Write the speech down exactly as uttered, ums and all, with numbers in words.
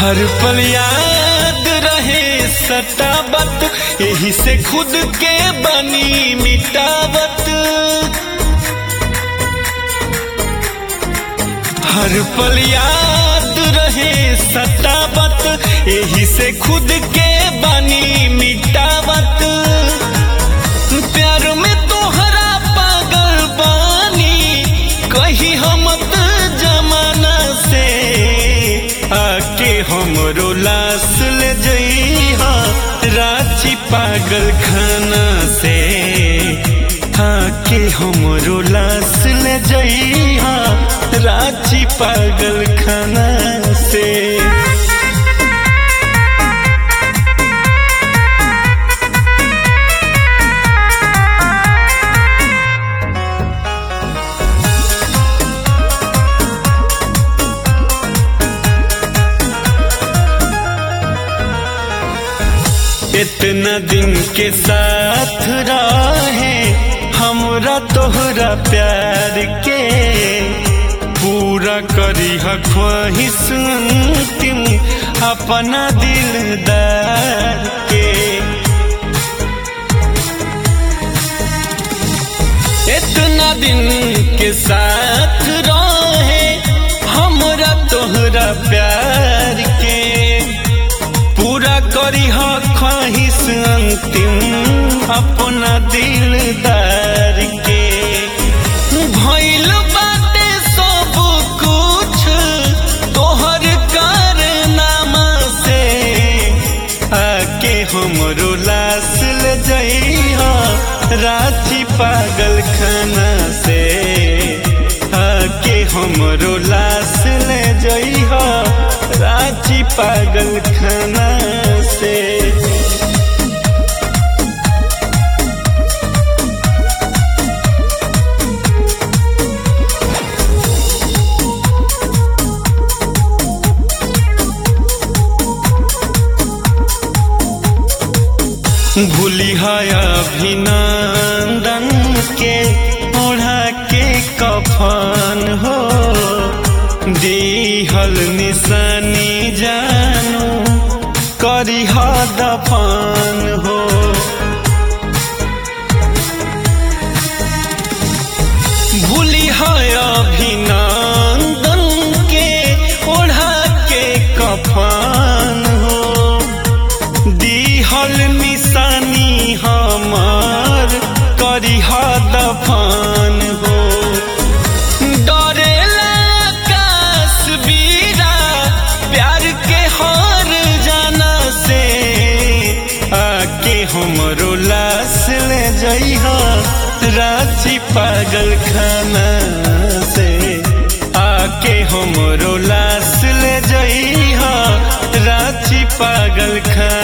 हर पल याद रहे सतावत, यही से खुद के बनी मिटावत। हर पल याद रहे सतावत, यही से खुद के बनी मिटावत। प्यार में तोहरा पागल बानी, कहीं हम जमाना से आके हमरो लाश ले जइहा रांची पागल खाना से। आके हमरो लाश ले जइहा रांची पागल खाना से। इतना दिन के साथ रहे हमरा तोहरा प्यार के, पूरा करी ख्वाहिश अंतिम अपना दिलदार के। इतना दिन के साथ रहे हमरा तोहरा प्यार के, पूरा करी ख्वाहिश अंतिम अपना दिलदार के। भइल बाटे सब कुछ तोहर कारनामा से, आके हमरो लाश ले जइहा रांची पागल खाना से। आके हमरो लाश ले जइहा रांची पागल खाना से। भूली है अभिनंदन के ओढ़ा के कफन हो, दिहल निशानी जानू करी दफन हो। भूली है अभिनंदन के ओढ़ा के कफन हो, दिहल निशानी हमार करी दफन हो। हमरो लाश ले जइहा रांची पागल खाना से। आके हमरो लाश ले जइहा रांची पागल खाना